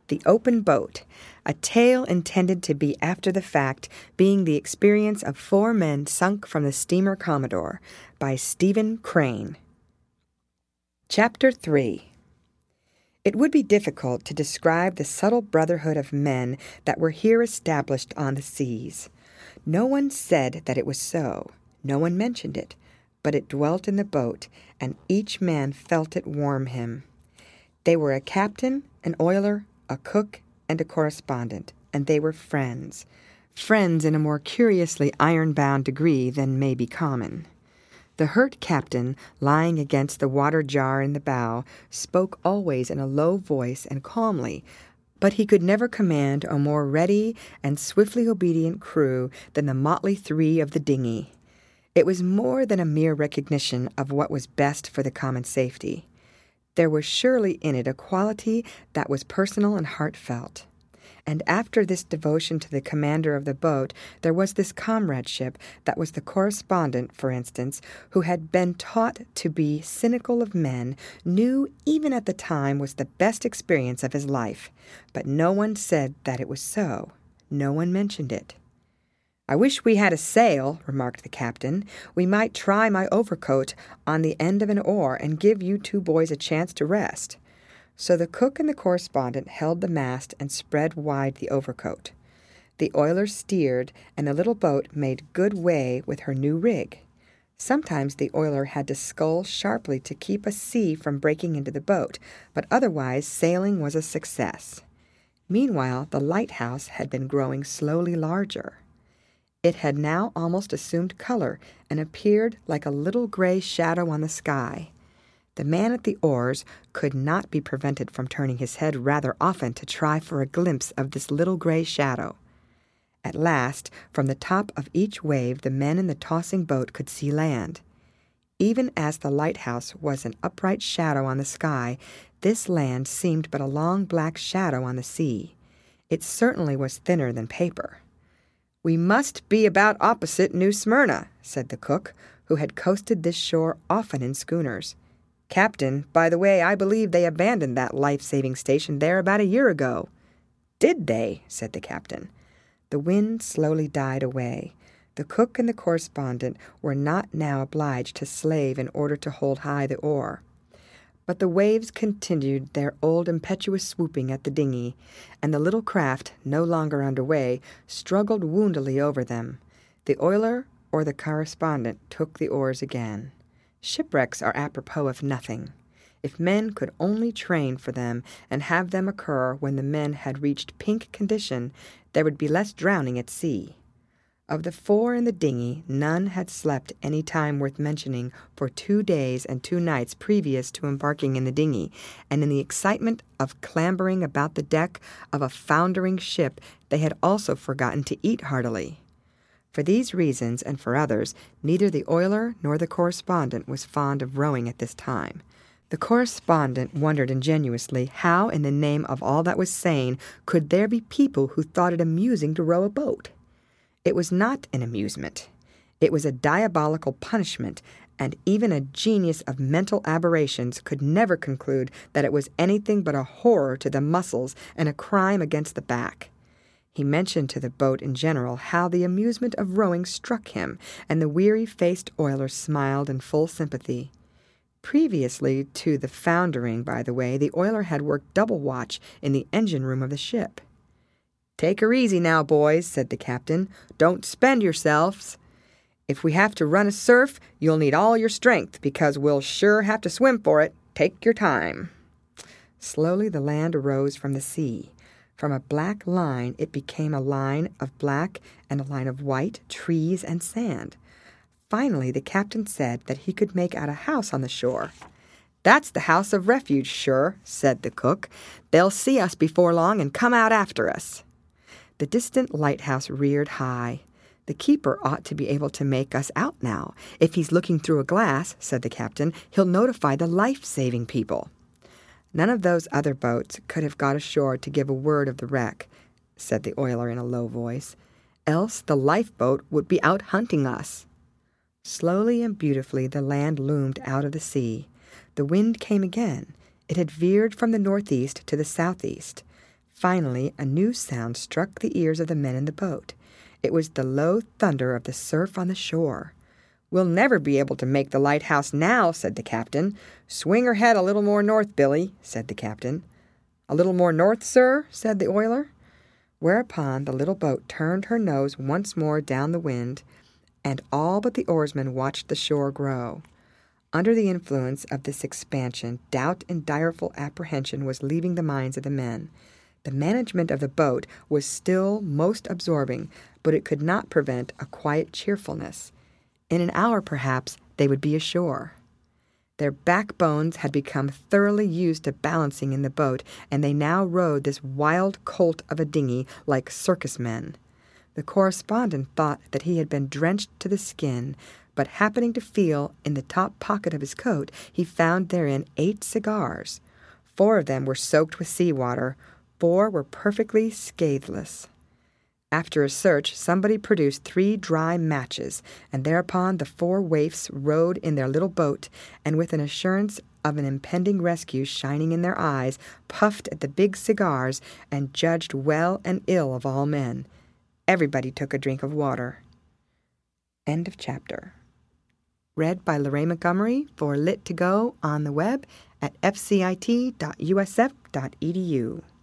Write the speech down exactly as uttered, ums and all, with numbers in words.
The Open Boat, a tale intended to be after the fact, being the experience of four men sunk from the steamer Commodore, by Stephen Crane. Chapter three. It would be difficult to describe the subtle brotherhood of men that were here established on the seas. No one said that it was so. No one mentioned it, but it dwelt in the boat, and each man felt it warm him. They were a captain, an oiler, a cook, and a correspondent, and they were friends. Friends in a more curiously iron-bound degree than may be common. The hurt captain, lying against the water jar in the bow, spoke always in a low voice and calmly, but he could never command a more ready and swiftly obedient crew than the motley three of the dinghy. It was more than a mere recognition of what was best for the common safety. There was surely in it a quality that was personal and heartfelt. And after this devotion to the commander of the boat, there was this comradeship that was the correspondent, for instance, who had been taught to be cynical of men, knew even at the time was the best experience of his life. But no one said that it was so. No one mentioned it. "I wish we had a sail," remarked the captain. "We might try my overcoat on the end of an oar and give you two boys a chance to rest." So the cook and the correspondent held the mast and spread wide the overcoat. The oiler steered, and the little boat made good way with her new rig. Sometimes the oiler had to scull sharply to keep a sea from breaking into the boat, but otherwise sailing was a success. Meanwhile, the lighthouse had been growing slowly larger. It had now almost assumed color and appeared like a little gray shadow on the sky. The man at the oars could not be prevented from turning his head rather often to try for a glimpse of this little gray shadow. At last, from the top of each wave, the men in the tossing boat could see land. Even as the lighthouse was an upright shadow on the sky, this land seemed but a long black shadow on the sea. It certainly was thinner than paper. "We must be about opposite New Smyrna," said the cook, who had coasted this shore often in schooners. "Captain, by the way, I believe they abandoned that life-saving station there about a year ago." "Did they?" said the captain. The wind slowly died away. The cook and the correspondent were not now obliged to slave in order to hold high the oar. But the waves continued their old impetuous swooping at the dinghy, and the little craft, no longer under way, struggled woundily over them. The oiler or the correspondent took the oars again. Shipwrecks are apropos of nothing. If men could only train for them and have them occur when the men had reached pink condition, there would be less drowning at sea. Of the four in the dinghy, none had slept any time worth mentioning for two days and two nights previous to embarking in the dinghy, and in the excitement of clambering about the deck of a foundering ship, they had also forgotten to eat heartily. For these reasons, and for others, neither the oiler nor the correspondent was fond of rowing at this time. The correspondent wondered ingenuously how, in the name of all that was sane, could there be people who thought it amusing to row a boat. It was not an amusement. It was a diabolical punishment, and even a genius of mental aberrations could never conclude that it was anything but a horror to the muscles and a crime against the back. He mentioned to the boat in general how the amusement of rowing struck him, and the weary-faced oiler smiled in full sympathy. Previously to the foundering, by the way, the oiler had worked double watch in the engine-room of the ship. "Take her easy now, boys," said the captain. "Don't spend yourselves. If we have to run a surf, you'll need all your strength, because we'll sure have to swim for it. Take your time." Slowly the land arose from the sea. From a black line it became a line of black and a line of white, trees and sand. Finally the captain said that he could make out a house on the shore. "That's the house of refuge, sure," said the cook. "They'll see us before long and come out after us." The distant lighthouse reared high. "The keeper ought to be able to make us out now. If he's looking through a glass," said the captain, "he'll notify the life-saving people." "None of those other boats could have got ashore to give a word of the wreck," said the oiler in a low voice. "Else the lifeboat would be out hunting us." Slowly and beautifully the land loomed out of the sea. The wind came again. It had veered from the northeast to the southeast. Finally, a new sound struck the ears of the men in the boat. It was the low thunder of the surf on the shore. "We'll never be able to make the lighthouse now," said the captain. "Swing her head a little more north, Billy," said the captain. "A little more north, sir?" said the oiler. Whereupon the little boat turned her nose once more down the wind, and all but the oarsmen watched the shore grow. Under the influence of this expansion, doubt and direful apprehension was leaving the minds of the men. The management of the boat was still most absorbing, but it could not prevent a quiet cheerfulness. In an hour, perhaps, they would be ashore. Their backbones had become thoroughly used to balancing in the boat, and they now rode this wild colt of a dinghy like circus men. The correspondent thought that he had been drenched to the skin, but happening to feel in the top pocket of his coat, he found therein eight cigars. Four of them were soaked with sea-water. Four were perfectly scatheless. After a search, somebody produced three dry matches, and thereupon the four waifs rowed in their little boat, and with an assurance of an impending rescue shining in their eyes, puffed at the big cigars, and judged well and ill of all men. Everybody took a drink of water. End of chapter. Read by Lorraine Montgomery for Lit to Go on the web at f c i t dot u s f dot e d u.